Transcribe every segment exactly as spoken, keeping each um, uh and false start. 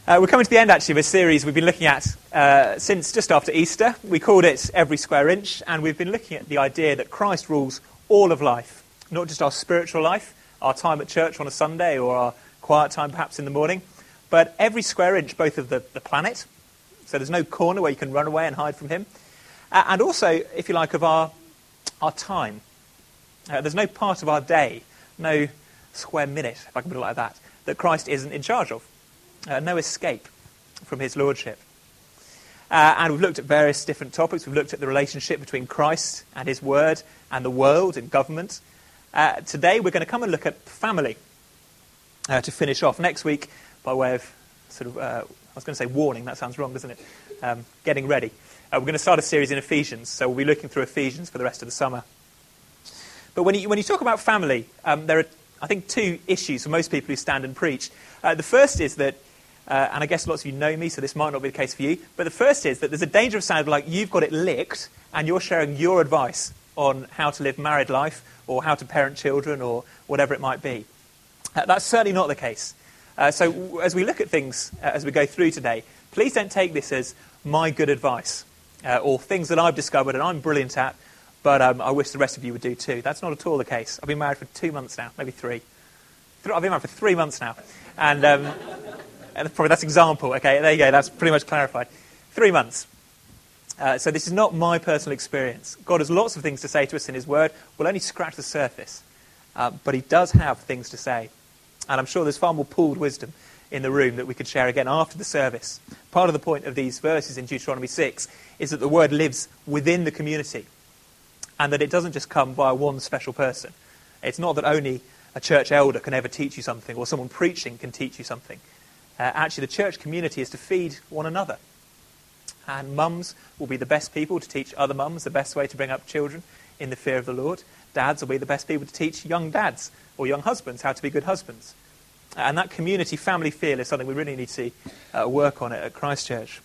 Uh, we're coming to the end, actually, of a series we've been looking at uh, since just after Easter. We called it Every Square Inch, and we've been looking at the idea that Christ rules all of life, not just our spiritual life, our time at church on a Sunday or our quiet time perhaps in the morning, but every square inch, both of the, the planet, so there's no corner where you can run away and hide from him, uh, and also, if you like, of our, our time. Uh, there's no part of our day, no square minute, if I can put it like that, that Christ isn't in charge of. Uh, no escape from his lordship. Uh, and we've looked at various different topics. We've looked at the relationship between Christ and his word and the world and government. Uh, today we're going to come and look at family uh, to finish off. Next week, by way of sort of, uh, I was going to say warning, that sounds wrong, doesn't it? Um, getting ready. Uh, we're going to start a series in Ephesians, so we'll be looking through Ephesians for the rest of the summer. But when you, when you talk about family, um, there are, I think, two issues for most people who stand and preach. Uh, the first is that Uh, and I guess lots of you know me, so this might not be the case for you. But the first is that there's a danger of sounding like you've got it licked and you're sharing your advice on how to live married life or how to parent children or whatever it might be. Uh, that's certainly not the case. Uh, so w- as we look at things uh, as we go through today, please don't take this as my good advice uh, or things that I've discovered and I'm brilliant at, but um, I wish the rest of you would do too. That's not at all the case. I've been married for two months now, maybe three. Th- I've been married for three months now. And... Um, And probably that's example. Okay, there you go. That's pretty much clarified. Three months. Uh, so this is not my personal experience. God has lots of things to say to us in his word. We'll only scratch the surface. Uh, but he does have things to say. And I'm sure there's far more pooled wisdom in the room that we could share again after the service. Part of the point of these verses in Deuteronomy six is that the word lives within the community. And that it doesn't just come via one special person. It's not that only a church elder can ever teach you something or someone preaching can teach you something. Uh, actually, the church community is to feed one another. And mums will be the best people to teach other mums the best way to bring up children in the fear of the Lord. Dads will be the best people to teach young dads or young husbands how to be good husbands. And that community family feel is something we really need to uh, work on at Christ Church.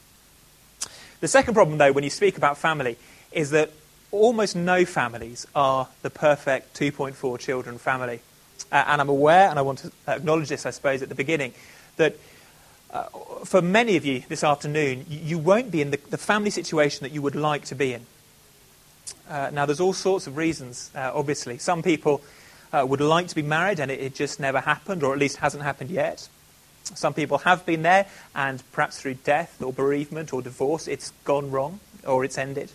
The second problem, though, when you speak about family, is that almost no families are the perfect two point four children family. Uh, and I'm aware, and I want to acknowledge this, I suppose, at the beginning, that uh, for many of you this afternoon, you, you won't be in the, the family situation that you would like to be in. Uh, now, there's all sorts of reasons, uh, obviously. Some people uh, would like to be married and it, it just never happened, or at least hasn't happened yet. Some people have been there and perhaps through death or bereavement or divorce, it's gone wrong or it's ended.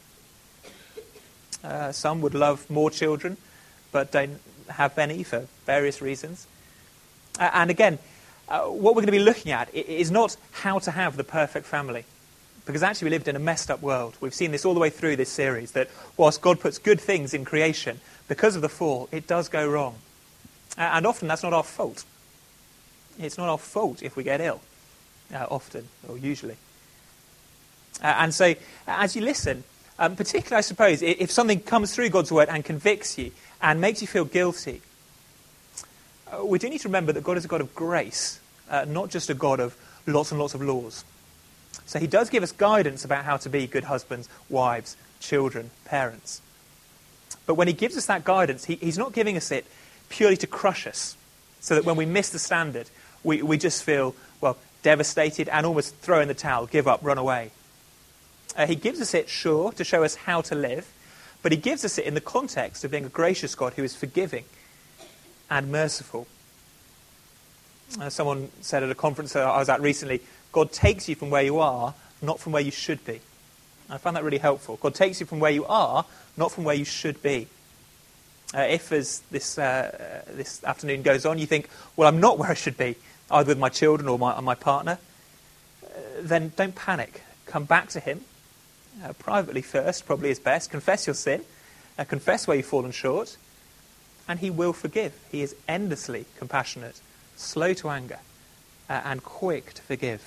Uh, some would love more children but don't have any for various reasons. Uh, and again, Uh, what we're going to be looking at is not how to have the perfect family. Because actually we lived in a messed up world. We've seen this all the way through this series, that whilst God puts good things in creation, because of the fall, it does go wrong. Uh, and often that's not our fault. It's not our fault if we get ill, uh, often, or usually. Uh, and so, as you listen, um, particularly I suppose, if something comes through God's word and convicts you and makes you feel guilty, Uh, we do need to remember that God is a God of grace, uh, not just a God of lots and lots of laws. So he does give us guidance about how to be good husbands, wives, children, parents. But when he gives us that guidance, he, he's not giving us it purely to crush us, so that when we miss the standard, we, we just feel, well, devastated and almost throw in the towel, give up, run away. Uh, he gives us it, sure, to show us how to live, but he gives us it in the context of being a gracious God who is forgiving and merciful. Uh, someone said at a conference I was at recently, God takes you from where you are, not from where you should be. I found that really helpful. God takes you from where you are, not from where you should be. Uh, if, as this uh, this afternoon goes on, you think, well, I'm not where I should be, either with my children or my, or my partner, uh, then don't panic. Come back to him, uh, privately first, probably is best. Confess your sin, uh, confess where you've fallen short, and he will forgive. He is endlessly compassionate, slow to anger, uh, and quick to forgive.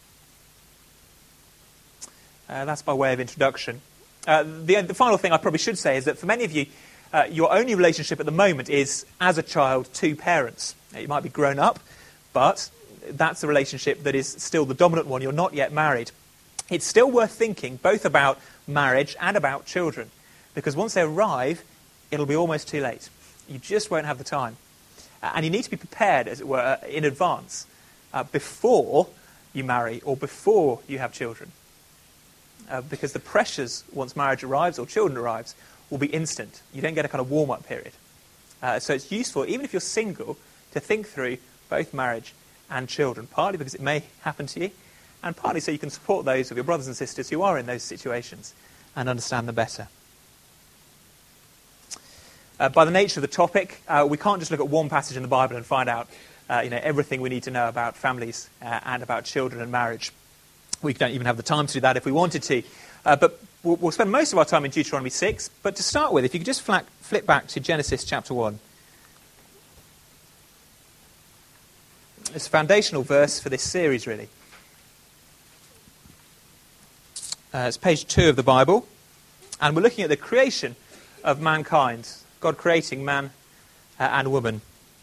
Uh, that's by way of introduction. Uh, the, the final thing I probably should say is that for many of you, uh, your only relationship at the moment is as a child to parents. You might be grown up, but that's the relationship that is still the dominant one. You're not yet married. It's still worth thinking both about marriage and about children, because once they arrive, it'll be almost too late. You just won't have the time. Uh, and you need to be prepared, as it were, in advance, uh, before you marry or before you have children. Uh, because the pressures, once marriage arrives or children arrives, will be instant. You don't get a kind of warm-up period. Uh, so it's useful, even if you're single, to think through both marriage and children, partly because it may happen to you, and partly so you can support those of your brothers and sisters who are in those situations and understand them better. Uh, by the nature of the topic, uh, we can't just look at one passage in the Bible and find out uh, you know, everything we need to know about families uh, and about children and marriage. We don't even have the time to do that if we wanted to. Uh, but we'll, we'll spend most of our time in Deuteronomy six. But to start with, if you could just flack, flip back to Genesis chapter one. It's a foundational verse for this series, really. Uh, it's page two of the Bible. And we're looking at the creation of mankind. God creating man uh, and woman.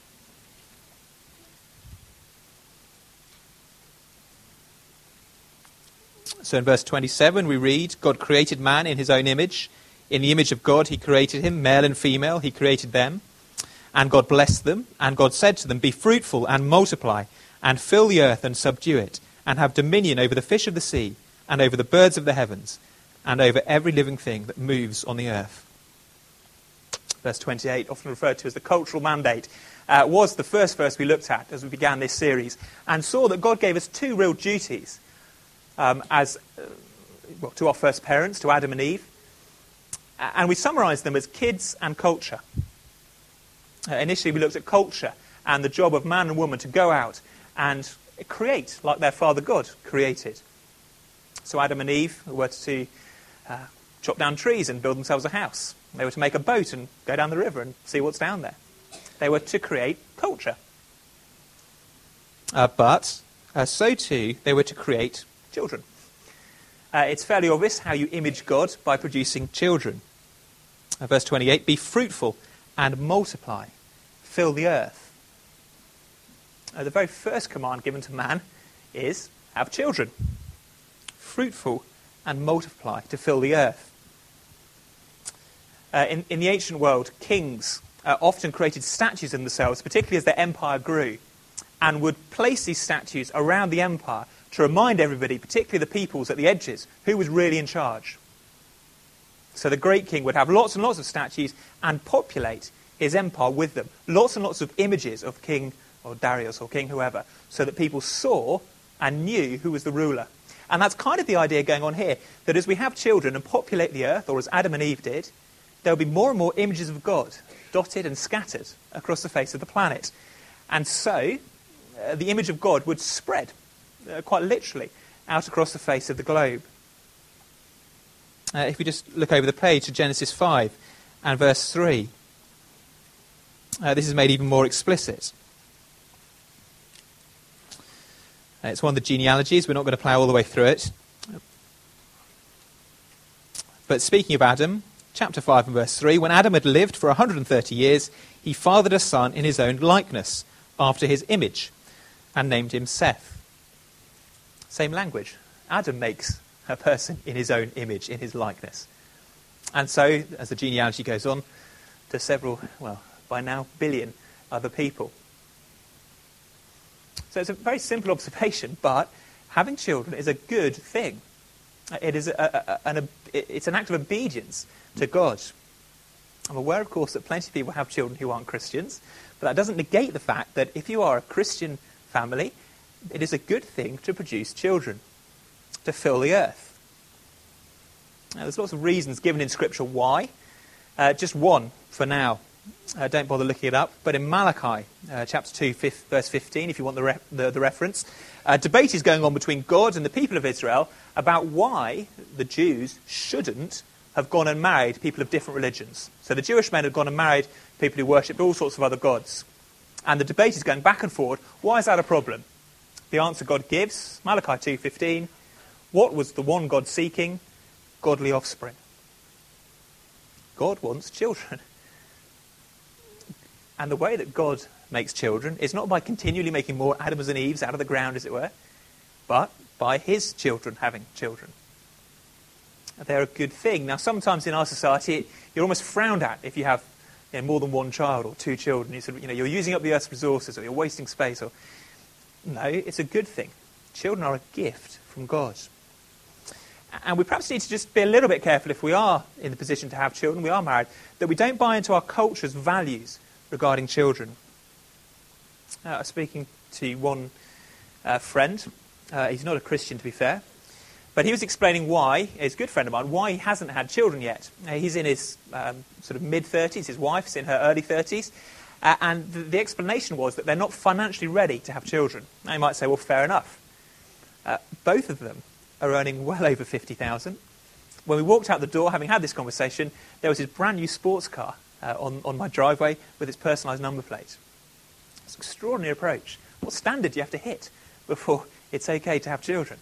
So in verse twenty-seven we read, God created man in his own image. In the image of God he created him, male and female, he created them. And God blessed them, and God said to them, be fruitful and multiply, and fill the earth and subdue it, and have dominion over the fish of the sea, and over the birds of the heavens, and over every living thing that moves on the earth. Verse twenty-eight, often referred to as the cultural mandate, uh, was the first verse we looked at as we began this series, and saw that God gave us two real duties um, as uh, well, to our first parents, to Adam and Eve, and we summarised them as kids and culture. Uh, initially we looked at culture and the job of man and woman to go out and create like their father God created. So Adam and Eve were to uh, chop down trees and build themselves a house. They were to make a boat and go down the river and see what's down there. They were to create culture. Uh, but uh, so too they were to create children. Uh, it's fairly obvious how you image God by producing children. Uh, verse twenty-eight, be fruitful and multiply, fill the earth. Uh, the very first command given to man is have children. Fruitful and multiply, to fill the earth. Uh, in, in the ancient world, kings uh, often created statues of themselves, particularly as their empire grew, and would place these statues around the empire to remind everybody, particularly the peoples at the edges, who was really in charge. So the great king would have lots and lots of statues and populate his empire with them. Lots and lots of images of King or Darius or King whoever, so that people saw and knew who was the ruler. And that's kind of the idea going on here, that as we have children and populate the earth, or as Adam and Eve did, there'll be more and more images of God dotted and scattered across the face of the planet. And so uh, the image of God would spread, uh, quite literally, out across the face of the globe. Uh, if we just look over the page to Genesis five and verse three, uh, this is made even more explicit. Uh, it's one of the genealogies. We're not going to plough all the way through it. But speaking of Adam, chapter five and verse three, when Adam had lived for one hundred thirty years, he fathered a son in his own likeness, after his image, and named him Seth. Same language. Adam makes a person in his own image, in his likeness. And so, as the genealogy goes on, to several, well, by now, billion other people. So it's a very simple observation, but having children is a good thing. It is a, a, a, an, it's an act of obedience to God. I'm aware, of course, that plenty of people have children who aren't Christians, but that doesn't negate the fact that if you are a Christian family, it is a good thing to produce children, to fill the earth. Now, there's lots of reasons given in Scripture why. Uh, just one for now. Uh, don't bother looking it up. But in Malachi, uh, chapter two, fifth, verse fifteen, if you want the, re- the, the reference, a debate is going on between God and the people of Israel about why the Jews shouldn't have gone and married people of different religions. So the Jewish men had gone and married people who worshipped all sorts of other gods. And the debate is going back and forward. Why is that a problem? The answer God gives, Malachi two fifteen, what was the one God seeking? Godly offspring. God wants children. And the way that God makes children is not by continually making more Adams and Eves out of the ground, as it were, but by his children having children. They're a good thing. Now, sometimes in our society, you're almost frowned at if you have you know, more than one child or two children. You sort of, you know, you're using up the earth's resources, or you're wasting space. Or no, it's a good thing Children are a gift from God. And we perhaps need to just be a little bit careful if we are in the position to have children, we are married, that we don't buy into our culture's values regarding children. Uh, I was speaking to one uh, friend. Uh, he's not a Christian, to be fair. But he was explaining why, he's a good friend of mine, why he hasn't had children yet. Uh, he's in his um, sort of mid-thirties, his wife's in her early thirties, uh, and the, the explanation was that they're not financially ready to have children. Now you might say, well, fair enough. Uh, both of them are earning well over fifty thousand dollars. When we walked out the door, having had this conversation, there was his brand new sports car uh, on, on my driveway with its personalised number plate. It's an extraordinary approach. What standard do you have to hit before it's okay to have children?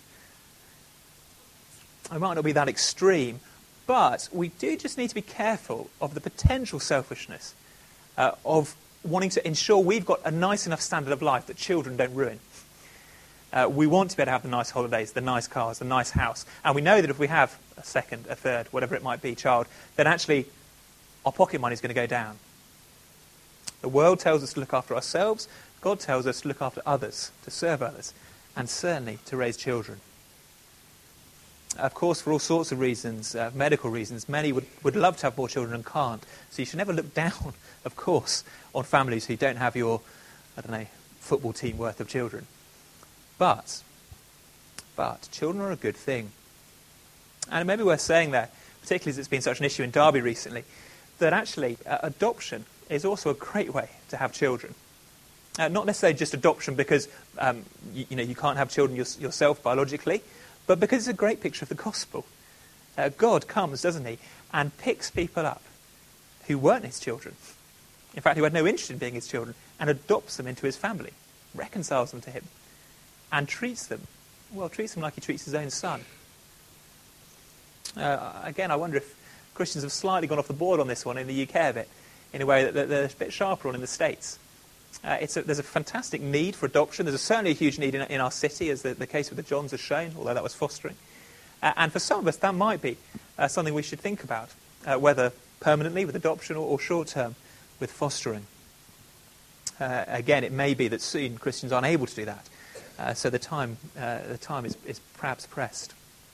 It might not be that extreme, but we do just need to be careful of the potential selfishness uh, of wanting to ensure we've got a nice enough standard of life that children don't ruin. Uh, we want to be able to have the nice holidays, the nice cars, the nice house. And we know that if we have a second, a third, whatever it might be, child, then actually our pocket money is going to go down. The world tells us to look after ourselves. God tells us to look after others, to serve others, and certainly to raise children. Of course, for all sorts of reasons, uh, medical reasons, many would, would love to have more children and can't. So you should never look down, of course, on families who don't have your, I don't know, football team worth of children. But, but, children are a good thing. And it may be worth saying there, particularly as it's been such an issue in Derby recently, that actually uh, adoption is also a great way to have children. Uh, not necessarily just adoption because um, you, you know you can't have children your, yourself biologically, but because it's a great picture of the gospel. Uh, God comes, doesn't he, and picks people up who weren't his children. In fact, who had no interest in being his children, and adopts them into his family, reconciles them to him, and treats them, well, treats them like he treats his own son. Uh, again, I wonder if Christians have slightly gone off the board on this one in the U K a bit, in a way that they're a bit sharper on in the States. Uh, it's a, there's a fantastic need for adoption. There's a, certainly a huge need in, in our city, as the, the case with the Johns has shown, although that was fostering. Uh, and for some of us, that might be uh, something we should think about, uh, whether permanently with adoption or, or short-term with fostering. Uh, again, it may be that soon Christians aren't able to do that, uh, so the time, uh, the time is, is perhaps pressed.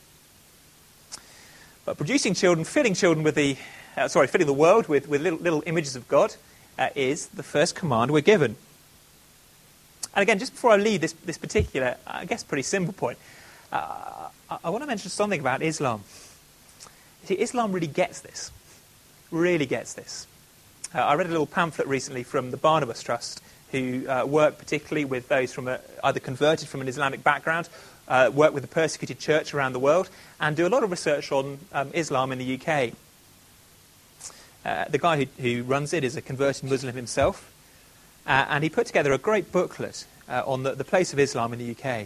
But producing children, filling children with the, uh, sorry, filling the world with, with little, little images of God, Uh, is the first command we're given. And again, just before I leave this, this particular, I guess, pretty simple point, uh, I, I want to mention something about Islam. You see, Islam really gets this, really gets this. Uh, I read a little pamphlet recently from the Barnabas Trust, who uh, work particularly with those from a, either converted from an Islamic background, uh, work with the persecuted church around the world, and do a lot of research on um, Islam in the U K. Uh, the guy who, who runs it is a converted Muslim himself, uh, and he put together a great booklet uh, on the, the place of Islam in the U K.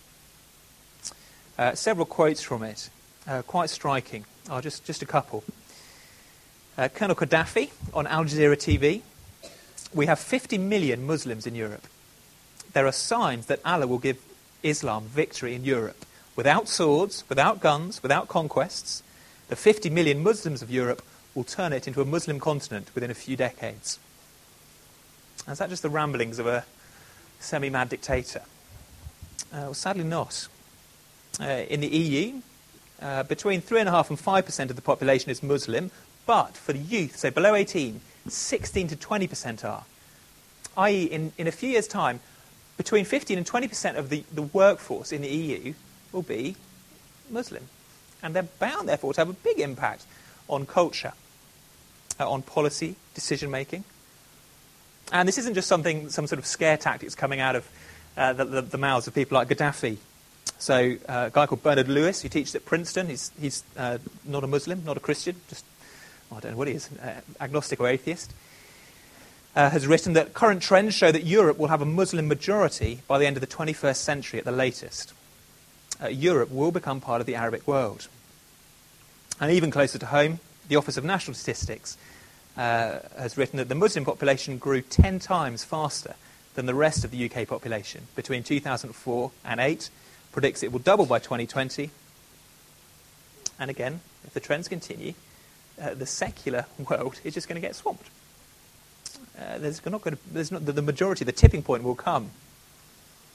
Uh, several quotes from it, uh, quite striking. Oh, just, just a couple. Uh, Colonel Gaddafi on Al Jazeera T V. We have fifty million Muslims in Europe. There are signs that Allah will give Islam victory in Europe. Without swords, without guns, without conquests, the fifty million Muslims of Europe will turn it into a Muslim continent within a few decades. Is that just the ramblings of a semi-mad dictator? Uh, well, sadly not. Uh, in the E U, uh, between three point five and five percent of the population is Muslim, but for the youth, so below eighteen, sixteen to twenty percent are. that is, in, in a few years' time, between fifteen and twenty percent of the, the workforce in the E U will be Muslim. And they're bound, therefore, to have a big impact on culture, uh, on policy, decision-making. And this isn't just something, some sort of scare tactics coming out of uh, the, the, the mouths of people like Gaddafi. So uh, a guy called Bernard Lewis, who teaches at Princeton, he's, he's uh, not a Muslim, not a Christian, just, well, I don't know what he is, uh, agnostic or atheist, uh, has written that current trends show that Europe will have a Muslim majority by the end of the twenty-first century at the latest. Uh, Europe will become part of the Arabic world. And even closer to home, the Office of National Statistics uh, has written that the Muslim population grew ten times faster than the rest of the U K population between two thousand four and eight, predicts it will double by twenty twenty. And again, if the trends continue, uh, the secular world is just going to get swamped. Uh, there's not going to, there's not, the, the majority, the tipping point will come.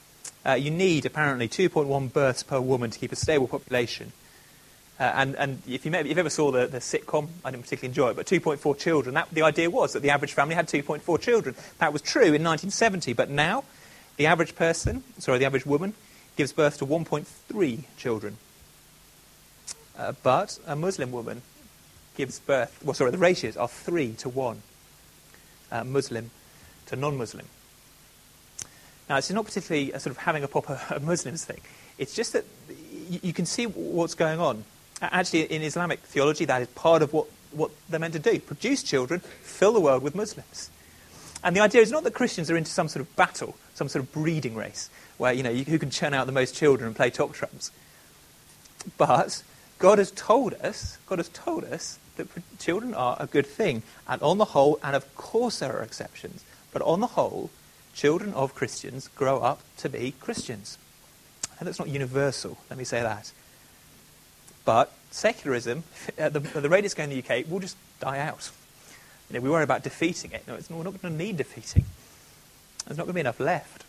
Uh, you need, apparently, two point one births per woman to keep a stable population. Uh, and, and if you, maybe, if you ever saw the, the sitcom, I didn't particularly enjoy it, but two point four children, that, the idea was that the average family had two point four children. That was true in nineteen seventy, but now the average person, sorry, the average woman, gives birth to one point three children. Uh, but a Muslim woman gives birth, well, sorry, the ratios are three to one, uh, Muslim to non-Muslim. Now, it's not particularly a sort of having a pop a Muslims thing. It's just that you, you can see what's going on. Actually, in Islamic theology, that is part of what, what they're meant to do. Produce children, fill the world with Muslims. And the idea is not that Christians are into some sort of battle, some sort of breeding race, where, you know, you, who can churn out the most children and play top trumps. But God has told us, God has told us that children are a good thing. And on the whole, and of course there are exceptions, but on the whole, children of Christians grow up to be Christians. And that's not universal, let me say that. But secularism, at the, at the rate it's going in the U K, will just die out. You know, we worry about defeating it. No, it's, we're not going to need defeating. There's not going to be enough left.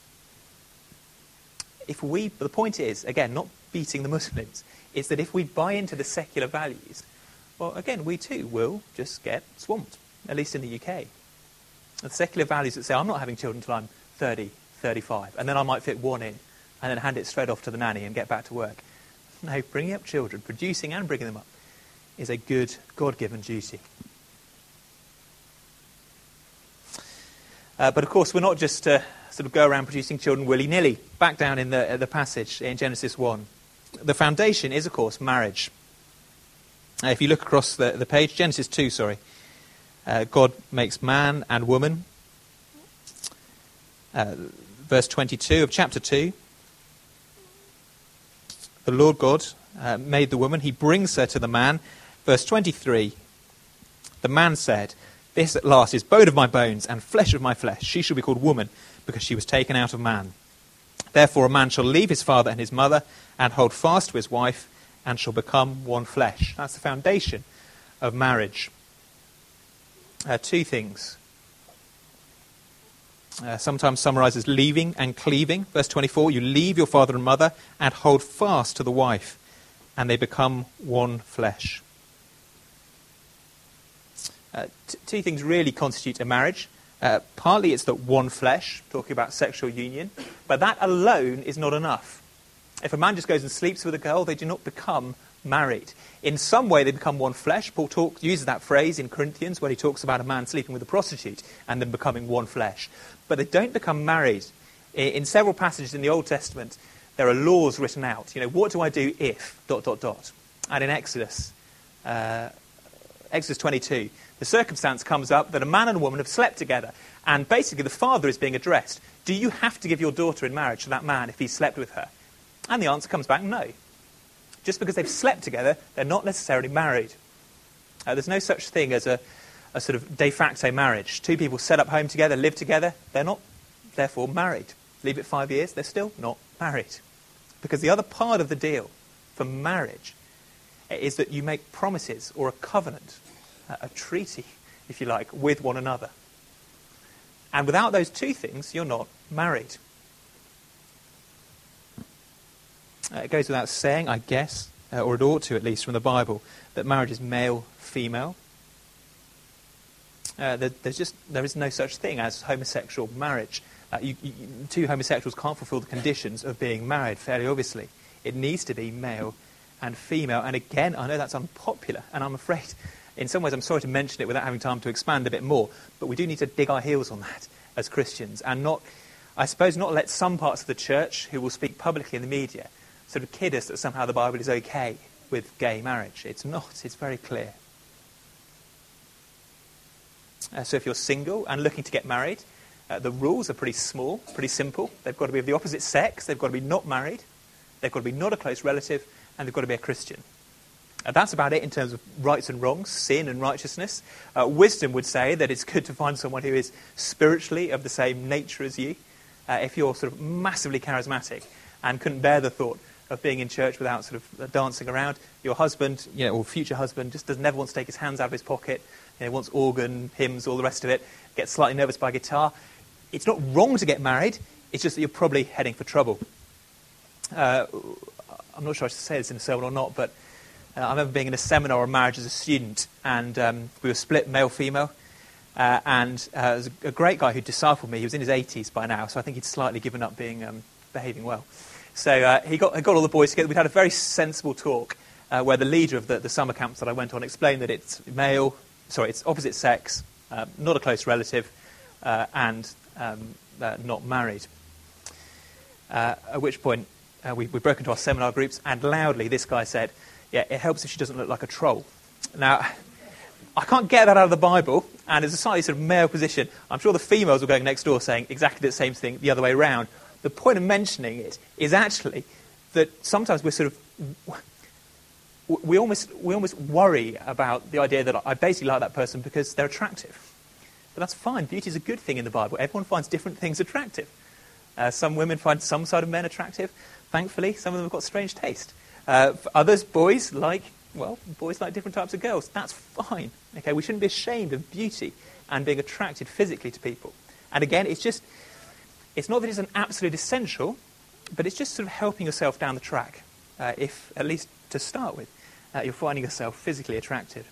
If we, but the point is, again, not beating the Muslims, is that if we buy into the secular values, well, again, we too will just get swamped, at least in the U K. The secular values that say, I'm not having children until I'm thirty, thirty-five, and then I might fit one in, and then hand it straight off to the nanny and get back to work. No, bringing up children, producing and bringing them up, is a good, God-given duty. Uh, but of course, we're not just to sort of go around producing children willy-nilly. Back down in the, uh, the passage in Genesis one. The foundation is, of course, marriage. Uh, if you look across the, the page, Genesis two, sorry, uh, God makes man and woman. Uh, verse twenty-two of chapter two. The Lord God uh, made the woman. He brings her to the man. Verse twenty-three. The man said, this at last is bone of my bones and flesh of my flesh. She shall be called woman because she was taken out of man. Therefore a man shall leave his father and his mother and hold fast to his wife and shall become one flesh. That's the foundation of marriage. Uh, two things. Uh, sometimes summarized as leaving and cleaving. Verse twenty-four, you leave your father and mother and hold fast to the wife, and they become one flesh. Uh, t- two things really constitute a marriage. Uh, partly it's that one flesh, talking about sexual union, but that alone is not enough. If a man just goes and sleeps with a girl, they do not become married. In some way they become one flesh. Paul talk, uses that phrase in Corinthians when he talks about a man sleeping with a prostitute and then becoming one flesh. But they don't become married. In, in several passages in the Old Testament, there are laws written out. You know, what do I do if, dot, dot, dot. And in Exodus, uh, Exodus twenty-two, the circumstance comes up that a man and a woman have slept together. And basically the father is being addressed. Do you have to give your daughter in marriage to that man if he slept with her? And the answer comes back, no. Just because they've slept together, they're not necessarily married. Uh, there's no such thing as a, a sort of de facto marriage. Two people set up home together, live together, they're not, therefore, married. Leave it five years, they're still not married. Because the other part of the deal for marriage is that you make promises or a covenant, a, a treaty, if you like, with one another. And without those two things, you're not married. Uh, it goes without saying, I guess, uh, or it ought to at least from the Bible, that marriage is male-female. Uh, there, there's just there is no such thing as homosexual marriage. Uh, you, you, two homosexuals can't fulfill the conditions of being married, fairly obviously. It needs to be male and female. And again, I know that's unpopular, and I'm afraid, in some ways, I'm sorry to mention it without having time to expand a bit more, but we do need to dig our heels on that as Christians, and not, I suppose, not let some parts of the church who will speak publicly in the media sort of kid us that somehow the Bible is okay with gay marriage. It's not. It's very clear. Uh, so if you're single and looking to get married, uh, the rules are pretty small, pretty simple. They've got to be of the opposite sex. They've got to be not married. They've got to be not a close relative. And they've got to be a Christian. Uh, that's about it in terms of rights and wrongs, sin and righteousness. Uh, wisdom would say that it's good to find someone who is spiritually of the same nature as you. Uh, if you're sort of massively charismatic and couldn't bear the thought of being in church without sort of uh, dancing around, your husband, you know, or future husband, just does never want to take his hands out of his pocket, you know, wants organ, hymns, all the rest of it, gets slightly nervous by guitar. It's not wrong to get married, it's just that you're probably heading for trouble. uh, I'm not sure I should say this in a sermon or not, but uh, I remember being in a seminar on marriage as a student, and um, we were split male-female, uh, and uh, there was a, a great guy who discipled me. He was in his eighties by now, so I think he'd slightly given up being um, behaving well. So uh, he got, he got all the boys together. We'd had a very sensible talk uh, where the leader of the, the summer camps that I went on explained that it's male, sorry, it's opposite sex, uh, not a close relative, uh, and um, uh, not married. Uh, at which point uh, we, we broke into our seminar groups, and loudly this guy said, yeah, it helps if she doesn't look like a troll. Now, I can't get that out of the Bible, and as a slightly sort of male position, I'm sure the females were going next door saying exactly the same thing the other way around. The point of mentioning it is actually that sometimes we're sort of, we almost, we almost worry about the idea that I basically like that person because they're attractive. But that's fine. Beauty is a good thing in the Bible. Everyone finds different things attractive. Uh, some women find some side of men attractive. Thankfully, some of them have got strange taste. Uh, for others, boys like, well, boys like different types of girls. That's fine. Okay, we shouldn't be ashamed of beauty and being attracted physically to people. And again, it's just, it's not that it's an absolute essential, but it's just sort of helping yourself down the track. Uh, if, at least to start with, uh, you're finding yourself physically attracted.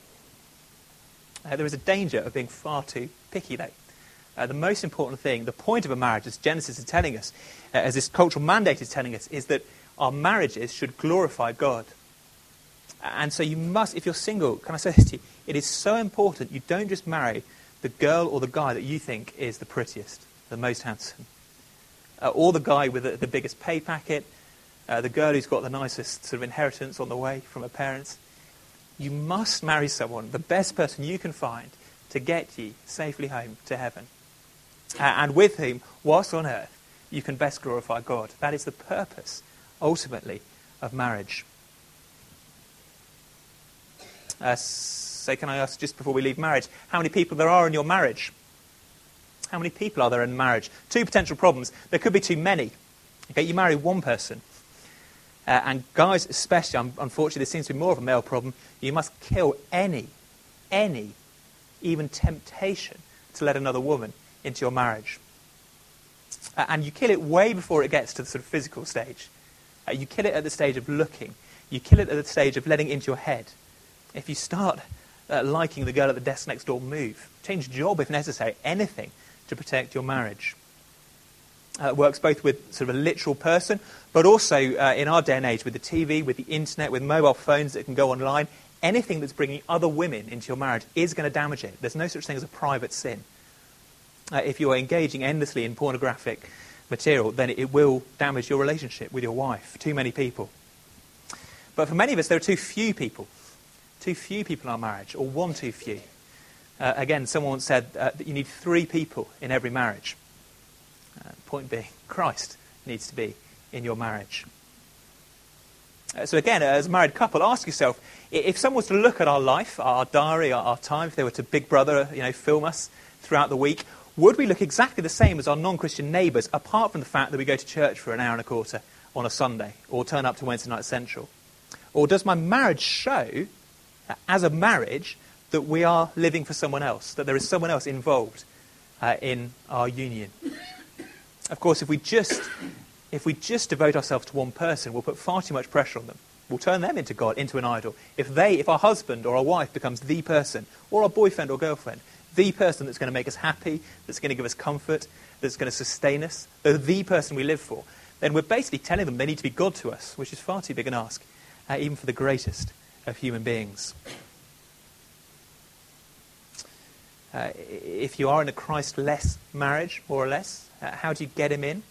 Uh, there is a danger of being far too picky, though. Uh, the most important thing, the point of a marriage, as Genesis is telling us, uh, as this cultural mandate is telling us, is that our marriages should glorify God. And so you must, if you're single, can I say this to you? It is so important you don't just marry the girl or the guy that you think is the prettiest, the most handsome, uh, or the guy with the, the biggest pay packet, uh, the girl who's got the nicest sort of inheritance on the way from her parents. You must marry someone, the best person you can find, to get ye safely home to heaven. Uh, and with whom, whilst on earth, you can best glorify God. That is the purpose, ultimately, of marriage. Uh, so can I ask, just before we leave marriage, how many people there are in your marriage? How many people are there in marriage? Two potential problems. There could be too many. Okay, you marry one person. Uh, and guys especially, um, unfortunately, this seems to be more of a male problem. You must kill any, any, even temptation to let another woman into your marriage. Uh, and you kill it way before it gets to the sort of physical stage. Uh, you kill it at the stage of looking. You kill it at the stage of letting it into your head. If you start uh, liking the girl at the desk next door, move. Change job if necessary. Anything to protect your marriage. Uh, it works both with sort of a literal person, but also uh, in our day and age with the T V, with the internet, with mobile phones that can go online. Anything that's bringing other women into your marriage is going to damage it. There's no such thing as a private sin. Uh, if you are engaging endlessly in pornographic material, then it, it will damage your relationship with your wife. Too many people. But for many of us, there are too few people. Too few people in our marriage, or one too few. Uh, again, someone once said uh, that you need three people in every marriage. Uh, point being, Christ needs to be in your marriage. Uh, so again, as a married couple, ask yourself, if someone was to look at our life, our diary, our, our time, if they were to Big Brother, you know, film us throughout the week, would we look exactly the same as our non-Christian neighbours, apart from the fact that we go to church for an hour and a quarter on a Sunday, or turn up to Wednesday Night Central? Or does my marriage show, uh, as a marriage, that we are living for someone else, that there is someone else involved uh, in our union? Of course, if we just if we just devote ourselves to one person, we'll put far too much pressure on them. We'll turn them into God, into an idol. If they, if our husband or our wife becomes the person, or our boyfriend or girlfriend, the person that's going to make us happy, that's going to give us comfort, that's going to sustain us, the, the person we live for, then we're basically telling them they need to be God to us, which is far too big an ask, uh, even for the greatest of human beings. Uh, if you are in a Christ-less marriage, more or less, uh, how do you get him in?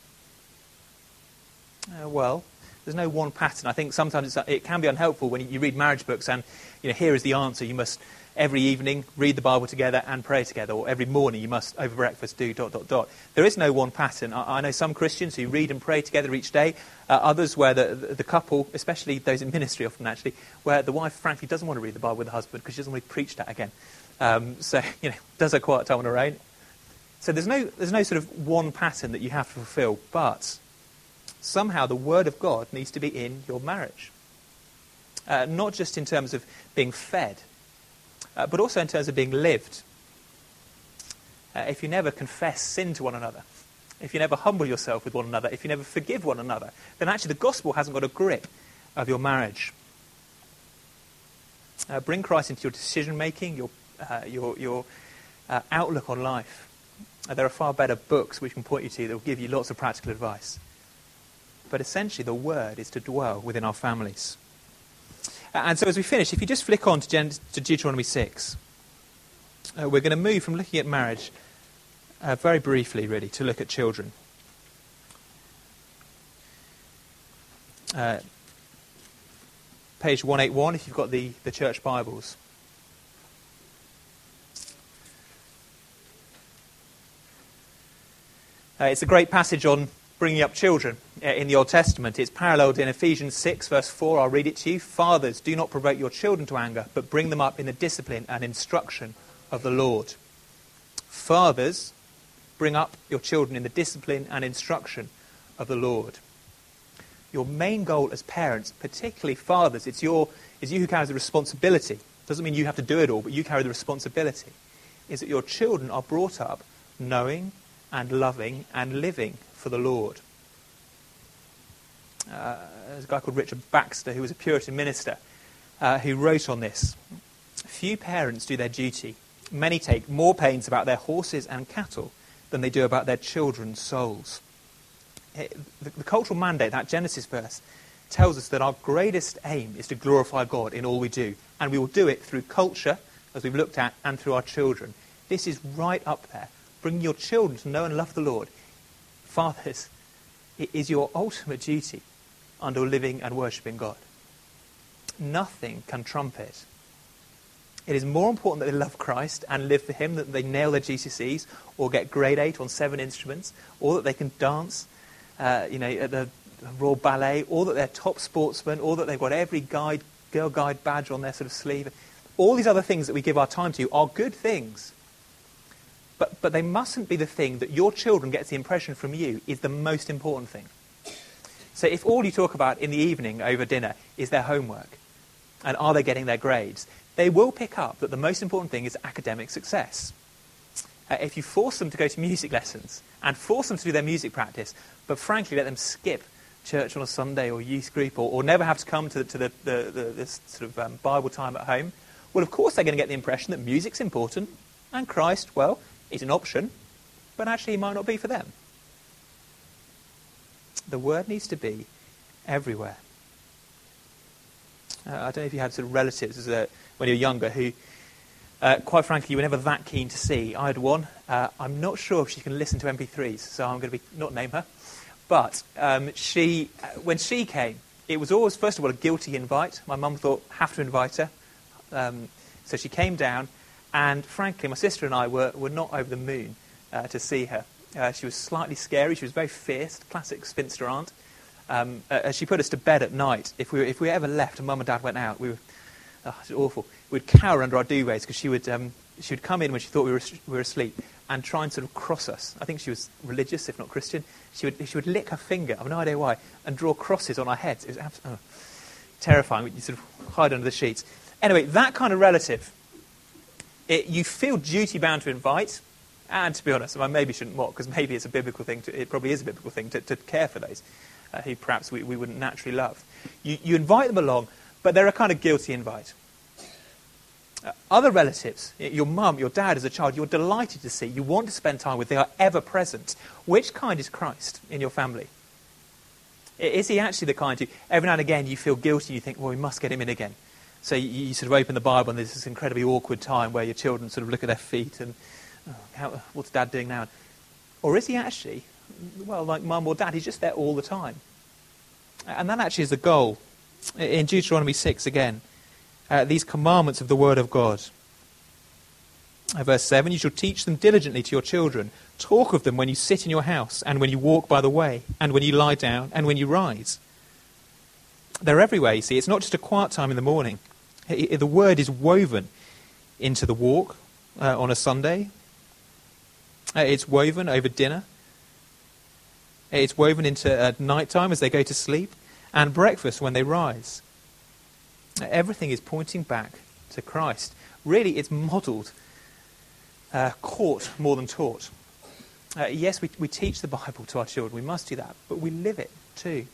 Uh, well, there's no one pattern. I think sometimes it's, it can be unhelpful when you read marriage books and, you know, here is the answer. You must, every evening, read the Bible together and pray together. Or every morning you must, over breakfast, do dot, dot, dot. There is no one pattern. I, I know some Christians who read and pray together each day. Uh, others where the, the, the couple, especially those in ministry often actually, where the wife frankly doesn't want to read the Bible with the husband because she doesn't want to be preached at again. Um, so, you know, does her quiet time on her own. So there's no, there's no sort of one pattern that you have to fulfill, but somehow the Word of God needs to be in your marriage. Uh, not just in terms of being fed, uh, but also in terms of being lived. Uh, if you never confess sin to one another, if you never humble yourself with one another, if you never forgive one another, then actually the gospel hasn't got a grip of your marriage. Uh, bring Christ into your decision-making, your, uh, your, your uh, outlook on life. Uh, there are far better books we can point you to that will give you lots of practical advice. But essentially the word is to dwell within our families. Uh, and so as we finish, if you just flick on to, Gen- to Deuteronomy six, uh, we're going to move from looking at marriage uh, very briefly, really, to look at children. Uh, page one eighty-one, if you've got the, the church Bibles. Uh, it's a great passage on bringing up children uh, in the Old Testament. It's paralleled in Ephesians six, verse four. I'll read it to you. Fathers, do not provoke your children to anger, but bring them up in the discipline and instruction of the Lord. Fathers, bring up your children in the discipline and instruction of the Lord. Your main goal as parents, particularly fathers, it's your, it's you who carries the responsibility. Doesn't mean you have to do it all, but you carry the responsibility. Is that your children are brought up knowing and loving and living for the Lord. Uh, there's a guy called Richard Baxter, who was a Puritan minister, uh, who wrote on this. Few parents do their duty. Many take more pains about their horses and cattle than they do about their children's souls. It, the, the cultural mandate, that Genesis verse, tells us that our greatest aim is to glorify God in all we do. And we will do it through culture, as we've looked at, and through our children. This is right up there. Bringing your children to know and love the Lord. Fathers, it is your ultimate duty under living and worshipping God. Nothing can trump it. It is more important that they love Christ and live for him, that they nail their G C S Es or get grade eight on seven instruments, or that they can dance uh, you know, at the Royal Ballet, or that they're top sportsmen, or that they've got every guide, Girl Guide badge on their sort of sleeve. All these other things that we give our time to are good things. But, but they mustn't be the thing that your children get the impression from you is the most important thing. So if all you talk about in the evening over dinner is their homework, and are they getting their grades, they will pick up that the most important thing is academic success. Uh, if you force them to go to music lessons and force them to do their music practice, but frankly let them skip church on a Sunday or youth group, or, or never have to come to, the, to the, the, the, this sort of um, Bible time at home, well, of course they're going to get the impression that music's important, and Christ, well, is an option, but actually it might not be for them. The word needs to be everywhere. Uh, I don't know if you had sort of relatives as a, when you were younger who, uh, quite frankly, you were never that keen to see. I had one. Uh, I'm not sure if she can listen to M P threes, so I'm going to be not name her. But um, she, uh, when she came, it was always, first of all, a guilty invite. My mum thought, have to invite her. Um, so she came down, and frankly, my sister and I were, were not over the moon uh, to see her. Uh, she was slightly scary. She was very fierce, classic spinster aunt. Um, uh, she put us to bed at night. If we were, if we ever left and mum and dad went out, we were, oh, it was awful. We'd cower under our duvets because she would um, she would come in when she thought we were we were asleep and try and sort of cross us. I think she was religious, if not Christian. She would she would lick her finger, I have no idea why, and draw crosses on our heads. It was abs- oh, terrifying. You sort of hide under the sheets. Anyway, that kind of relative, it, you feel duty bound to invite. And to be honest, I maybe shouldn't mock, because maybe it's a biblical thing. To, it probably is a biblical thing to, to care for those uh, who perhaps we, we wouldn't naturally love. You, you invite them along, but they're a kind of guilty invite. Uh, other relatives, your mum, your dad as a child, you're delighted to see, you want to spend time with, they are ever present. Which kind is Christ in your family? Is he actually the kind who, every now and again, you feel guilty, you think, well, we must get him in again. So you, you sort of open the Bible and there's this incredibly awkward time where your children sort of look at their feet and, oh, how, what's Dad doing now? Or is he actually, well, like Mum or Dad, he's just there all the time? And that actually is the goal. In Deuteronomy six again, uh, these commandments of the Word of God. Uh, verse seven, you shall teach them diligently to your children. Talk of them when you sit in your house, and when you walk by the way, and when you lie down, and when you rise. They're everywhere, you see. It's not just a quiet time in the morning. It, it, the Word is woven into the walk uh, on a Sunday. Uh, it's woven over dinner. It's woven into uh, night time as they go to sleep, and breakfast when they rise. Uh, everything is pointing back to Christ. Really, it's modelled, uh, caught more than taught. Uh, yes, we, we teach the Bible to our children. We must do that. But we live it too.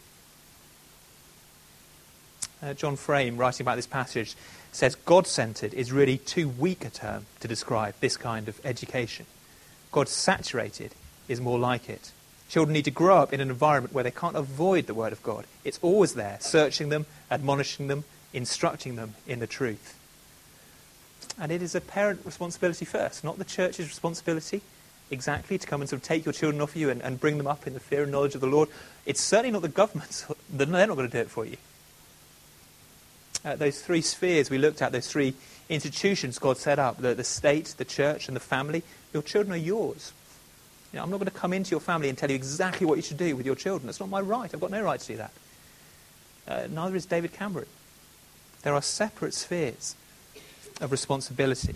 Uh, John Frame, writing about this passage, says God-centred is really too weak a term to describe this kind of education. God-saturated is more like it. Children need to grow up in an environment where they can't avoid the Word of God. It's always there, searching them, admonishing them, instructing them in the truth. And it is a parent responsibility first, not the church's responsibility exactly to come and sort of take your children off you and, and bring them up in the fear and knowledge of the Lord. It's certainly not the government's. They're not going to do it for you. Uh, those three spheres we looked at, those three institutions God set up, the, the state, the church and the family, your children are yours. You know, I'm not going to come into your family and tell you exactly what you should do with your children. That's not my right. I've got no right to do that. Uh, neither is David Cameron. There are separate spheres of responsibility.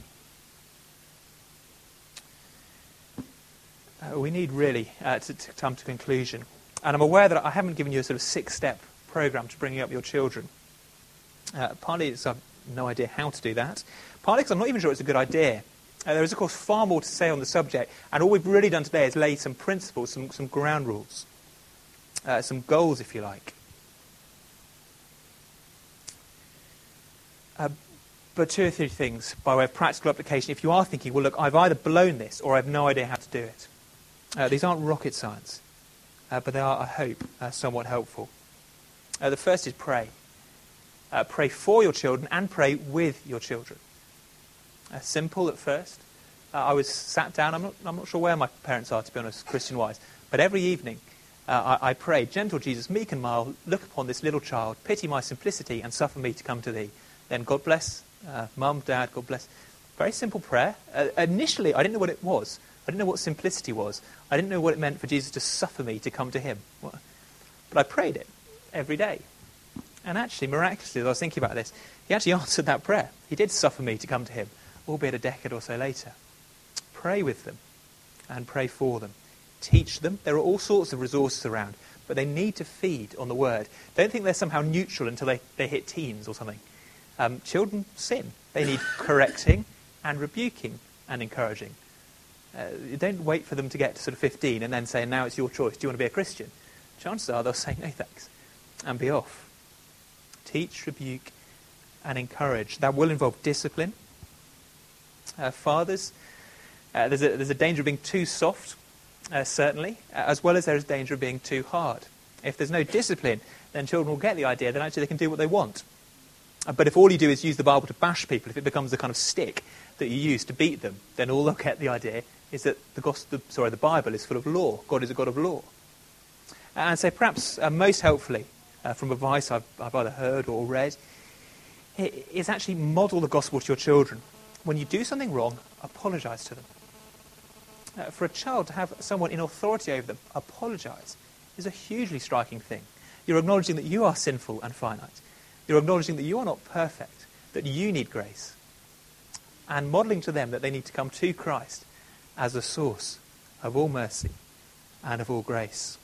Uh, we need really uh, to, to come to conclusion. And I'm aware that I haven't given you a sort of six-step program to bringing up your children. Uh, partly because I've no idea how to do that. Partly because I'm not even sure it's a good idea. Uh, there is, of course, far more to say on the subject. And all we've really done today is lay some principles, some, some ground rules, uh, some goals, if you like. Uh, but two or three things by way of practical application. If you are thinking, well, look, I've either blown this or I have no idea how to do it. Uh, these aren't rocket science, uh, but they are, I hope, uh, somewhat helpful. Uh, the first is pray. Uh, pray for your children and pray with your children. Uh, simple at first. Uh, I was sat down, I'm not, I'm not sure where my parents are, to be honest, Christian-wise, but every evening uh, I, I prayed, gentle Jesus, meek and mild, look upon this little child, pity my simplicity and suffer me to come to thee. Then God bless, uh, mum, dad, God bless. Very simple prayer. Uh, initially, I didn't know what it was. I didn't know what simplicity was. I didn't know what it meant for Jesus to suffer me to come to him. But I prayed it every day. And actually, miraculously, as I was thinking about this, he actually answered that prayer. He did suffer me to come to him, albeit a decade or so later. Pray with them and pray for them. Teach them. There are all sorts of resources around, but they need to feed on the word. Don't think they're somehow neutral until they, they hit teens or something. Um, children sin. They need correcting and rebuking and encouraging. Uh, you don't wait for them to get to sort of fifteen and then say, now it's your choice. Do you want to be a Christian? Chances are they'll say no thanks and be off. Teach, rebuke, and encourage. That will involve discipline. Uh, fathers, uh, there's, a, there's a danger of being too soft, uh, certainly, as well as there is danger of being too hard. If there's no discipline, then children will get the idea that actually they can do what they want. Uh, but if all you do is use the Bible to bash people, if it becomes the kind of stick that you use to beat them, then all they'll get the idea is that the, gospel, sorry, the Bible is full of law. God is a God of law. And so perhaps uh, most helpfully, Uh, from advice I've, I've either heard or read, is actually model the gospel to your children. When you do something wrong, apologise to them. Uh, for a child to have someone in authority over them apologise is a hugely striking thing. You're acknowledging that you are sinful and finite. You're acknowledging that you are not perfect, that you need grace. And modelling to them that they need to come to Christ as the source of all mercy and of all grace.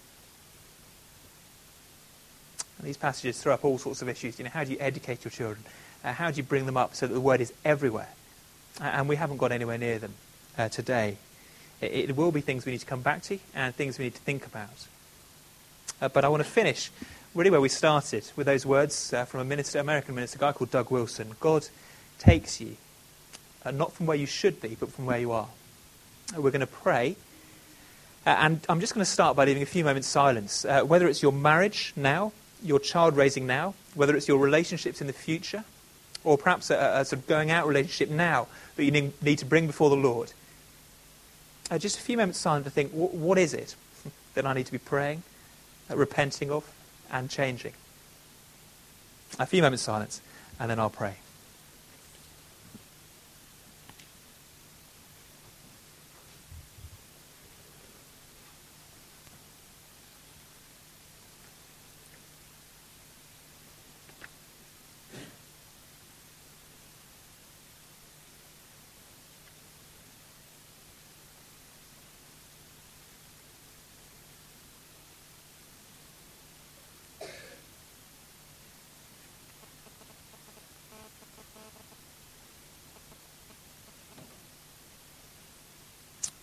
And these passages throw up all sorts of issues. You know, how do you educate your children? Uh, how do you bring them up so that the word is everywhere? Uh, and we haven't got anywhere near them uh, today. It, it will be things we need to come back to and things we need to think about. Uh, but I want to finish really where we started with those words uh, from a minister, American minister, a guy called Doug Wilson. God takes you, uh, not from where you should be, but from where you are. Uh, we're going to pray. Uh, and I'm just going to start by leaving a few moments silence. Uh, whether it's your marriage now, your child raising now, whether it's your relationships in the future, or perhaps a, a sort of going out relationship now that you need, need to bring before the Lord. Uh, just a few moments silent to think, wh- what is it that I need to be praying, uh, repenting of, and changing? A few moments silence, and then I'll pray.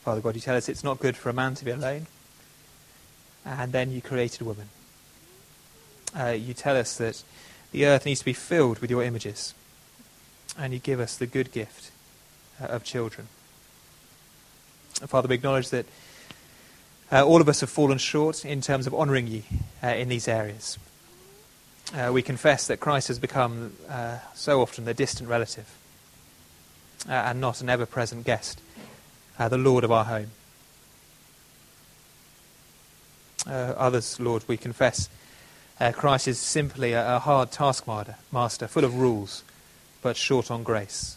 Father God, you tell us it's not good for a man to be alone. And then you created woman. Uh, you tell us that the earth needs to be filled with your images. And you give us the good gift uh, of children. Father, we acknowledge that uh, all of us have fallen short in terms of honouring you uh, in these areas. Uh, we confess that Christ has become uh, so often the distant relative uh, and not an ever-present guest, uh, the Lord of our home. Uh, others, Lord, we confess uh, Christ is simply a, a hard taskmaster, master, full of rules, but short on grace.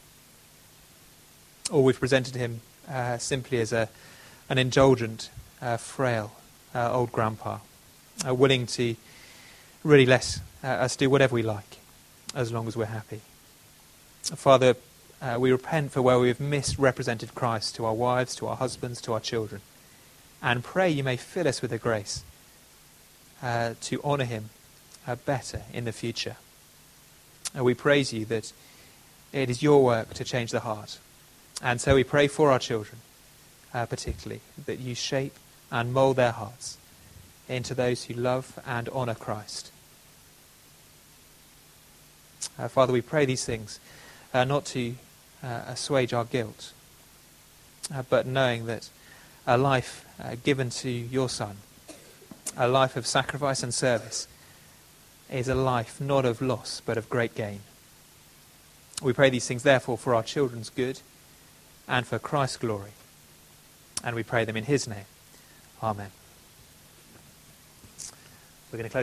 Or we've presented him uh, simply as a, an indulgent, uh, frail uh, old grandpa, uh, willing to really let uh, us do whatever we like, as long as we're happy. Father, uh, we repent for where we have misrepresented Christ to our wives, to our husbands, to our children, and pray you may fill us with the grace uh, to honour him uh, better in the future. And we praise you that it is your work to change the heart. And so we pray for our children, uh, particularly, that you shape and mould their hearts into those who love and honour Christ. Uh, Father, we pray these things uh, not to uh, assuage our guilt, uh, but knowing that a life uh, given to your Son, a life of sacrifice and service, is a life not of loss but of great gain. We pray these things therefore for our children's good and for Christ's glory. And we pray them in his name. Amen. We're going to close.